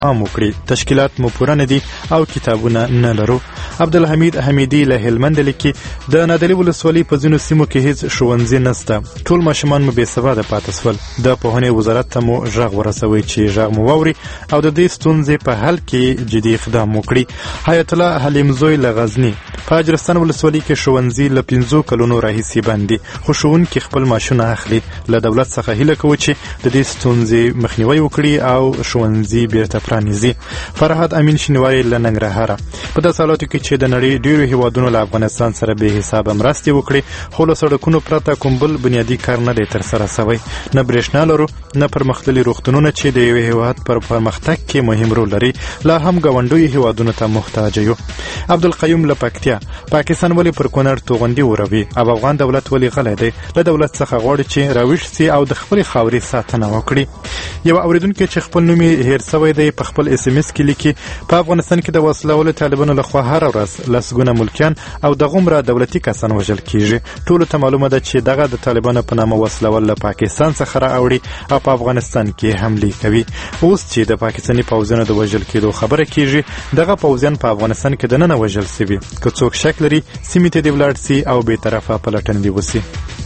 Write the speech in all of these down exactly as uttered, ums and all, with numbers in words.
عام وکړي. تشکیلات مو پوره نه دي او کتابونه نه لرو. عبدالحمید حمیدي له هلمند لیکي د نادعلي ولسوالۍ په ځینو سیمو کې هیڅ ښوونځي نشته. ټول ماشومان مو بې سواده پاتې سول. د پوهنې وزارت ته مو غږ ورسوئ چې غږ مو واوري او د دې ستونزې په حل کې جدي اقدام وکړي. حیات الله حلیمزوی له غزني په اجرستان ولسوالۍ کې ښوونځي له پنځو کلونو راهیسې بند دي خو ښوونکي خپل معاشونه اخلي. له دولت څخه هیله کوو چې د دې ستونزې مخنیوی وکړي او ښوونځي بیرته پرانیزي. فرهاد امین شینواری له ننګرهاره په داسې حالاتو کې چې د نړۍ ډیرو هیوادونو له افغانستان سره بې حسابه مرستې وکړي خو له سړکونو پرته کوم بل بنیادي کار نه دی ترسره سوی. نه برېښنا لرو نه پرمختللي روغتونونه چې د یوې هیواد پر پرمختګ کې مهم رول لري. لا هم ګاونډیو هیوادونو ته محتاج یو. عبدالقیوم له پکتیا پاکستان ولې پر کونړ توغندي وروي او افغان دولت ولې غلی دی؟ له دولت څخه غواړي چې راویښ سي او د خپلې خاورې ساتنه وکړي. یو اوریدونکی چې خپل نوم یې هیر سوی دی په خپل اس ام اس کې لیکي په افغانستان کې د وسلهوالو طالبانو لخوا هره ورځ لسګونه ملکیان او دغومره دولتي کسان وژل کیږي. ټولو ته معلومه ده چې دغه د طالبانو په نامه وسلوال له پاکستان څخه راوړي او په افغانستان کې حملې کوي. اوس چې د پاکستاني پوځیانو د وژل کېدو خبره کیږي دغه پوځیان په افغانستان کې دننه وژل سوي. که څوک شک لري سیمې ته دې ولاړ سي او بې طرفه پلټنې وسي.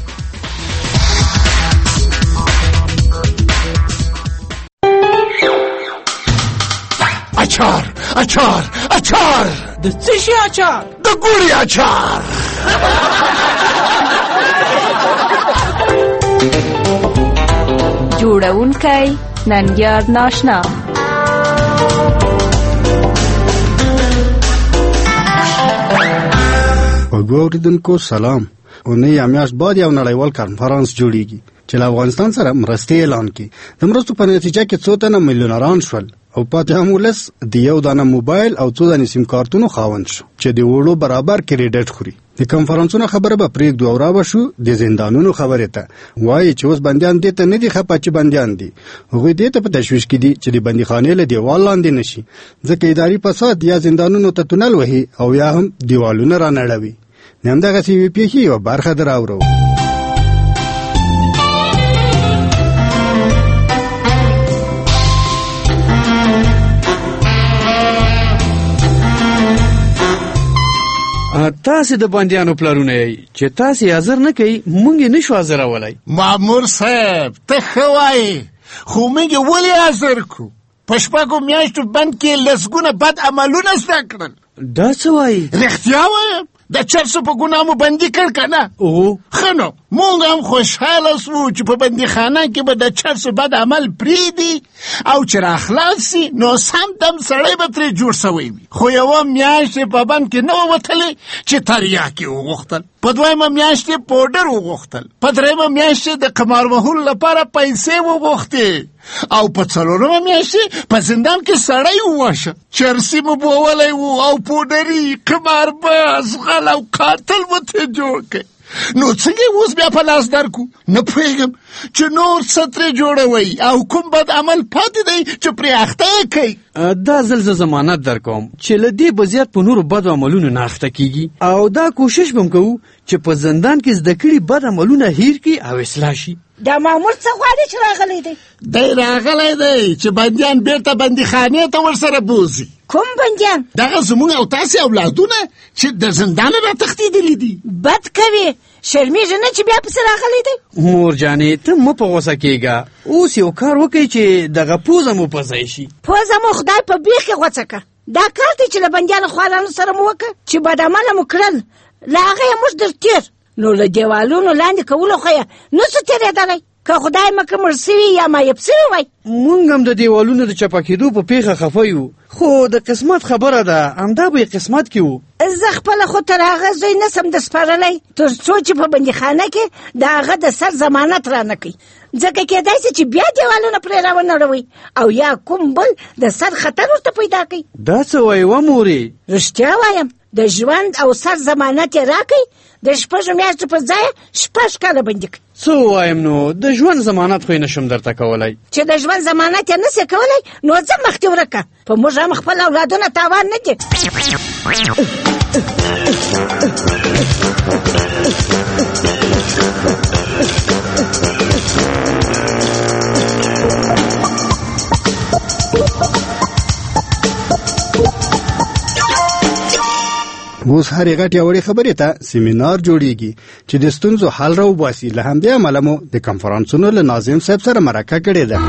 اچار اچار اچار د څه شي اچار؟ د ګوړې اچار. جوړونکی ننګیار ناشنا. اوریدونکو سلام. اونۍ یا میاشت بعد یو نړیوال کنفرانس جوړیږي چې له افغانستان سره مرستې اعلان کړي. د مرستو په نتیجه کې څو تنه میلیونران شول او پاتې هم ولس د یو دانه موبایل او څو دانې سیم کارتونو خاوند شو چې د وړو برابر کریډټ خوري. د کنفرانسونو خبره به پرېږدو او راوشو د زندانونو خبرې ته. وایي چې اوس بندیان دې ته نه دي خپه چې بندیان دي، هغوی دې ته په تشویش کې دي چې د بندیخانې له دیوال لاندې نشي، ځکه اداري فساد یا زندانونو ته تونل وهي او یا هم دیوالونه رانړوي. همدغسې یوې پیښې یوه برخه در اورو. تاسې د بندیانو پلرونه یې چې تاسې حاضر نه کوي موږ یې نشو حاضرولای. مامور صاحب ته ښه وایې خو موږ یې ولې حاضر کړو؟ په شپږو میاشتو بند کې لسګونه بد عملونه زده کړل. دا څه وایي؟ رښتیا وایم د چرسو په ګناه مو بندي کړ که نه؟ او ښه نو موږ هم خوشحاله سو چې په بندیخانه کې به د چرسو بد عمل پرېږدي او چې راخلاص سي نو سم دم سړی به ترې جوړ سوی وي. خو یوه میاشت یې په بند کې نه ووتلې چې تریاک یې وغوښتل، په دویمه میاشت یې پوډر وغوښتل، په درېیمه میاشت یې د قمار وهلو لپاره پیسې وغوښتې او په څلورمه میاشت په زندان کې سړی وواشه. چرسي مو بوولی و او پوډري قمارباز غل او قاتل مو ترې جوړ کړ. نو څنګه اوس بیا په لاس درکو؟ نه پوهېږم چې نور څه ترې جوړوئ او کوم بد عمل پاتې دی چې پرې اخته یې کوئ. دا ځل زه ضمانت در کوم چې له دې به زیات په نورو بدو عملونو نه اخته کېږي او دا کوشش به م کوو چې په زندان کې زده کړي بد عملونه هیر کړي او اصلاح شي. دا مامور څه غواړي چې راغلی دی؟ دی راغلی دی چې بندیان بیرته بندیخانې ته ورسره بوځي. کوم بندیان؟ دغه زموږ او تاسې اولادونه چې د زندانه را تښتېدلي دي. بد کوي، شرمېږي نه چې بیا پسې راغلی دی؟ مور جانې ته مه په غوسه کېږه، اوس یو کار وکړئ چې دغه پوزه مو په ځای شي. پوزه مو خدای په بیخ کې غوڅه کړه. دا کار دی چې له بندیانو خوارانو سره مو وکړه چې بد عمله مو کړل، له هغه یې موږ در تېر نو له دیوالونو لاندې کولو خو یې نسو تېرېدلی. که خدای مکه مړ سوي یا مایب سوي وای. مونږ هم د دیوالونو د چپه کېدو په پیښه خفه یو، خو د قسمت خبره ده، همدا به یې قسمت کې و. زه خپله خو تر هغه زوی نسم د سپارلی تر څو چې په بندیخانه کې د هغه د سر ضمانت را نه کوي، ځکه کېدای سي چې بیا دیوالونه پرې راونړوي او یا کوم بل د سر خطر ورته پیدا کوي. دا څه وایي وه مورې؟ رښتیا وایم د ژوند او سر ضمانت یې راکوي، د شپږو میاشتو په ځای شپږ کاله بندي کوي. څه ووایم نو د ژوند ضمانت خو یې نشم درته کولی. چې د ژوند ضمانت یې نسې کولی نو ځه مخکې ورکه، په موږ هم خپل اولادونه تاوان نه دي. اوس هرې غټې وړې خبرې ته سیمینار جوړیږي چې د ستونزو حل راوباسي. له همدې امله مو د کنفرانسونو له ناظم صاحب سره مرکه کړې ده.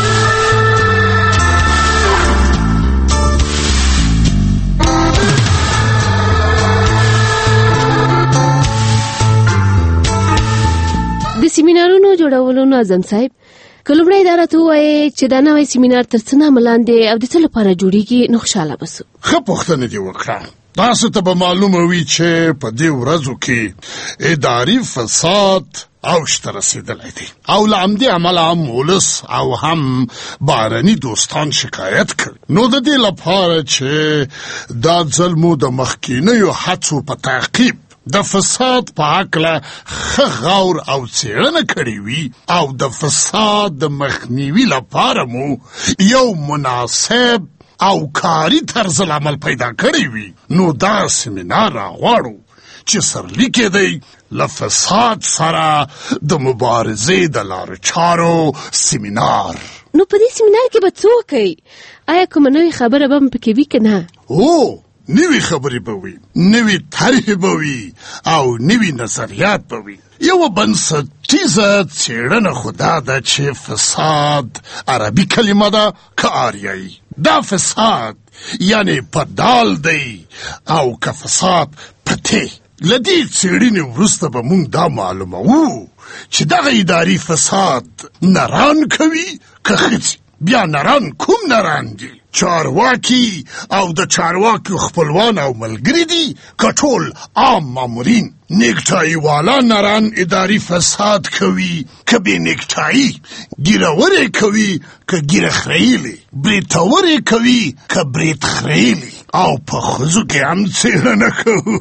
د سیمینارونو جوړولو ناظم صاحب که لومړی دا راته ووایې چې دا نوی سیمینار تر څه نامه لاندې او د څه لپاره جوړیږي نو خوشحاله به سو. ښه پوښتنه دې وکړه. تاسو ته به معلومه وي چې په دې ورځو کې اداري فساد اوج ته رسېدلی دی او له همدې امله هم ولس او هم بهرني دوستان شکایت کړي. نو د دې لپاره چې دا ځل مو د مخکینیو هڅو په تعقیب د فساد په هکله ښه غور او څېړنه کړې وي او د فساد د مخنیوي لپاره مو یو مناسب او کاري طرز العمل پیدا کړی وي، نو دا سیمینار راغواړو چې سرلیکې دی له فساد سره د مبارزې د لارو چارو سیمینار. نو په دې سیمینار کې به څه وکئ؟ آیا کومه نوې خبره به م پکې وي که نه؟ هو، نوی خبرې به وي، نوی طرحې به وي او نوی نظریات به وي. یوه بنسټیزه څېړنه خو دا ده چې فساد عربي کلمه ده که آریایي. دا فساد یعنی په دال دی او که فساد په تی. له دې څېړنې وروسته به موږ دا معلوموو چې دغه اداري فساد نران کوي که ښځې. بیا نران کوم نران دي؟ چارواکي او د چارواکو خپلوان او ملګري دي که ټول عام مامورین؟ نیکټایي والا نران اداري فساد کوي که بې نیکټایي؟ ګیرورې کوي که ګیره خریلې؟ بریتورې کوي که بریت خریلې؟ او په ښځو کې هم څېړنه کوو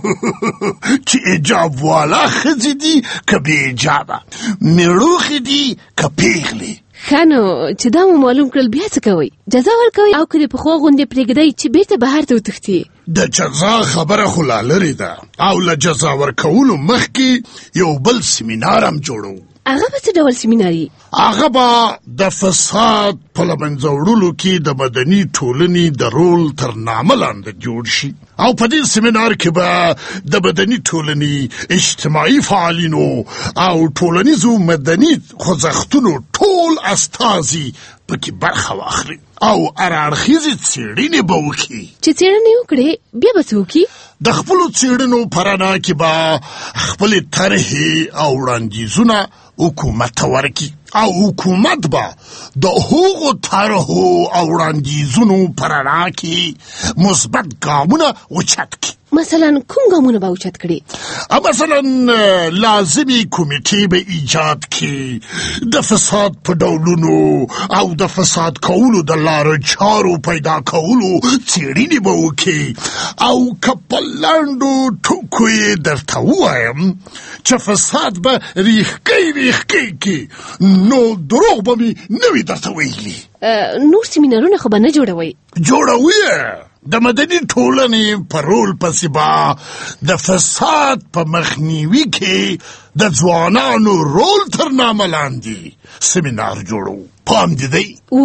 چې ایجاب والا ښځې دي که بې ایجابه؟ میړوښې دي که پیغلې؟ ښه نو چې دا مو معلوم کړل بیا څه کوئ؟ جزا ورکوئ او که د پخوا غوندې پرېږدئ چې بیرته بهر ته وتښتي؟ د جزا خبره خو لا لرې ده او له جزا ورکولو مخکې یو بل سیمینار هم جوړو. هغه به څه ډول سیمینار وي؟ هغه به د فساد په له منځه وړلو کې د مدني ټولنې د رول تر نامه لاندې جوړ شي او په دې سیمینار کې به د مدني ټولنې اجتماعي فعالینو او ټولنیزو مدني خوځښتونو ټول استازي پکې برخه واخلي او هر اړخیزې څېړنې به وکړي. چې څېړنې وکړې بیا به څه وکړي؟ د خپلو څېړنو په رڼا کې به خپلې طرحې او وړاندیزونه حکومت ته ورکړي او حکومت به د هغو طرحو او وړاندیزونو په رڼا کې مثبت ګامونه اوچت کړي. مثلا کوم ګامونه به اوچت کړي؟ مثلا لازمي کمیټې به ایجاد کړي، د فساد په ډولونو او د فساد کولو د لارو چارو پیدا کولو څېړنې به وکړي او که په لنډو ټکو یې درته ووایم چې فساد به ریښکۍ ریښکۍ کړي نو دروغ به مې نه وي درته ویلي. نور سیمینارونه خو به نه جوړوئ؟ جوړوي. د مدني ټولنې په رول پسې به د فساد په مخنیوي کې د ځوانانو رول تر نامه لاندې سیمینار جوړو. پام دې دی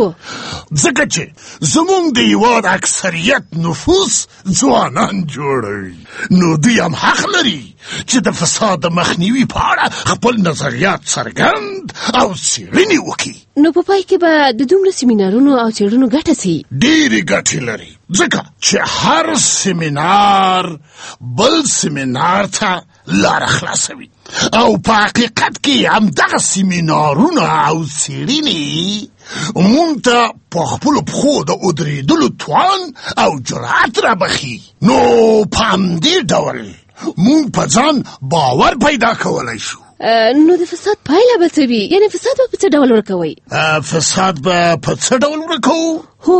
ځکه چې زموږ د هېواد اکثریت نفوس ځوانان جوړوي، نو دوی هم حق لري چې د فساد د مخنیوي په اړه خپل نظریات څرګند او څېړنې وکړي. نو په پای کې به د دومره سیمینارونو او څېړنو ګټه څه؟ ډېرې ګټې لري ځکه چې هر سیمینار بل سیمینار ته لاره خلاصوي او په حقیقت کې همدغه سیمینارونه او څېړنې مونږ ته په خپلو پښو د ودرېدلو توان او جرأت رابخي. نو په همدې ډول مونږ په ځان باور پیدا کولی شو. نو د فساد پایله به څه وي؟ یعنې فساد به په څه ډول ورکوئ؟ فساد به په څه ډول ورکوو؟ هو.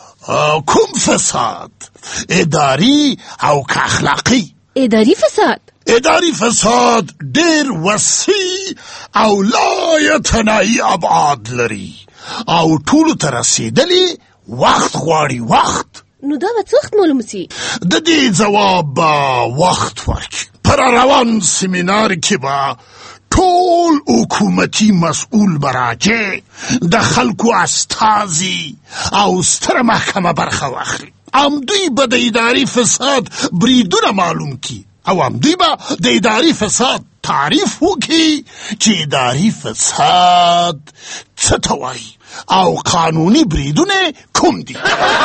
کوم فساد؟ اداري او که اخلاقي؟ اداري فساد؟ اداري فساد ډېر وسیع او لا یتناهي ابعاد لري او ټولو ته رسېدلې وخت غواړي. وخت؟ نو دا به څه وخت معلوم سي؟ د دې ځواب به وخت ورکړي. پر روان سیمینار کې به ټول حکومتي مسؤل براجع د خلکو استازي او ستره محکمه برخه واخلي. همدوی به د اداري فساد بریدونه معلوم کی او همدوی به د اداري فساد تعریف وکي چې اداري فساد څه ته وایي او قانوني بریدونه کوم دي.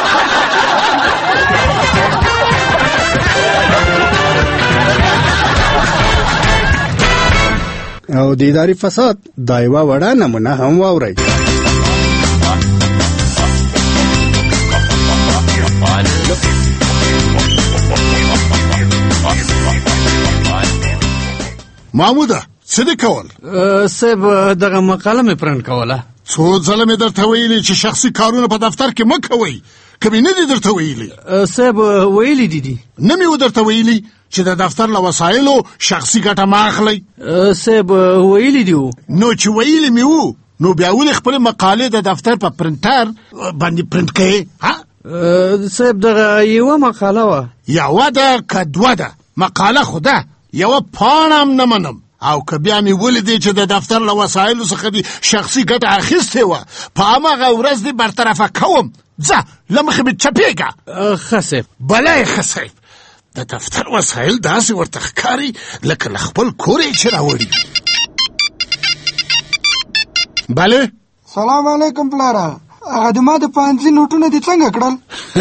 او د اداري فساد دا یوه وړه نمونه هم واورئ. محموده څه دې کول؟ صاحب دغه مقاله مې پرنټ کوله. څو ځله مې درته ویلي چې شخصي کارونه په دفتر کې مه کوئ. که مې نه دي درته ویلي؟ صاحب ویلي دي دي. نه مې و درته ویلي چې د دفتر له وسایلو شخصي ګټه مه اخلئ؟ صاحب ویلي دي و. نو چې ویلي مې و نو بیا ولې خپلې مقالې د دفتر په پرنټر باندې پرنټ کوې؟ صاحب دغه یوه مقاله وه. یوه ده که دوه ده؟ مقاله خو ده، یوه پاڼه هم نه منم. او که بیا مې ولیدې چې د دفتر له وسایلو څخه دې شخصي ګټه اخیستې وه، په هماغه ورځ دې برطرفه کوم. ځه له مخې مې چپېږه. ښه صاحب. بلی ښه صاحب. د دفتر وسایل داسې ورته ښکاري لکه له خپل کور یې چې راوړي. بله. سلام علیکم پلاره. هغه د ما د پانځي نوټونه دې څنګه کړل؟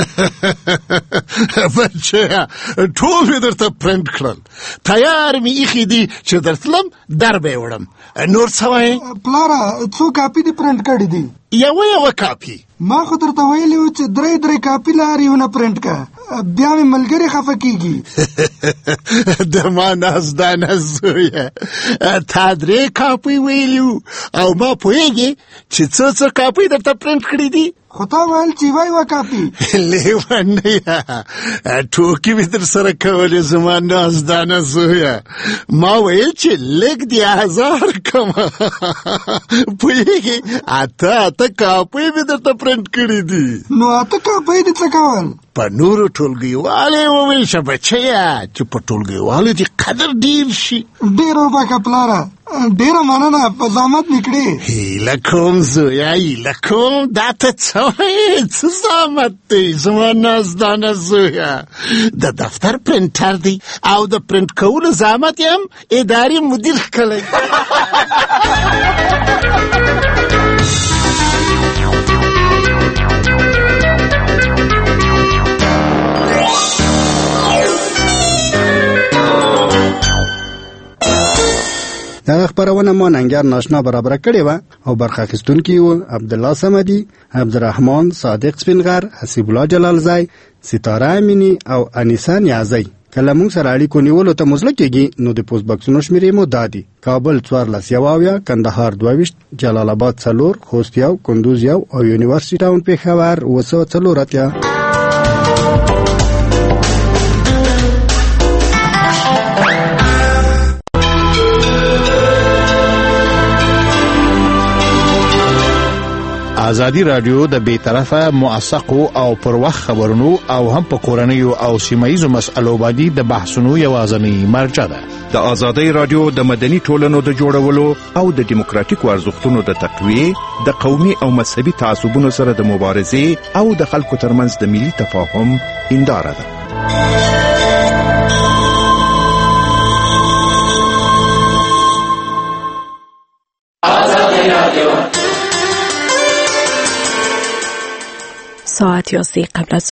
بچیا ټول مې درته پرنټ کړل. تیار مې ایښي دي چې درتلم در به یې وړم. نور څه وایې؟ پلاره څو کاپي دې پرنټ کړي دي؟ یوه یوه کاپي. ما خو درته ویلي و چې درې درې کاپي له هر یونه پرنټ که، بیا مې ملګري خفه کېږي. د ما نازدانه زویه، تا درې کاپي ویلي وو او ما پوهېږې چې څو څو کاپي درته پرنټ کړي دي. خو تا ویل چې یوه یوه کاپي. لیونیه ټوکې مې در سره کولې زما نازدانه زویه. ما ویل چې لږ دې هزار کمه. پوهېږې اته اته کاپي مې درته پرنټ کړي دي. نو اته کاپي دې څه کول؟ په نورو ټولګیوالې وویشه بچیه چې په ټولګیوالو دې قدر ډیر شي. ډېر وبخه پلاره، ډېره مننه، په زحمت مې کړې. هیله کوم زویه، هیله کوم. دا ته څه وایې؟ څه زحمت دی زما نازدانه زویه؟ د دفتر پرنټر دی او د پرنټ کولو زحمت یې هم اداري مدیر ښکلی. دغه خپرونه ما ننګیار ناشنا برابره کړې وه او برخه اخیستونکي وو عبدالله صمدي، عبدالرحمن صادق سپینغر، حسیب الله جلالزی، ستاره امینی او انیسه نیازی. که له موږ سره اړیکو نیولو ته مزله کېږي نو د پوسټ بکسونو شمېرې مو دا دي: کابل څوارلس یو اویا، کندهار دوه ویشت، جلال آباد څلور، خوست یو، کندوز یو او یونیورسټي ټاون پېښور اوه سوه څلور اتیا. ازادي رادیو د بیطرفه موثقو او پر وخت خبرونو او هم په کورنیو او سیمایي مسألو باندې د بحثونو یوازینی مرجع ده. د ازادي رادیو د مدني ټولنو د جوړولو او د دیموکراتیکو ارزښتونو د تقویې، د قومي او مذهبي تعصبونو سره د مبارزې او د خلکو ترمنځ د ملي تفاهم هنداره ده. ساعت یازده قبل از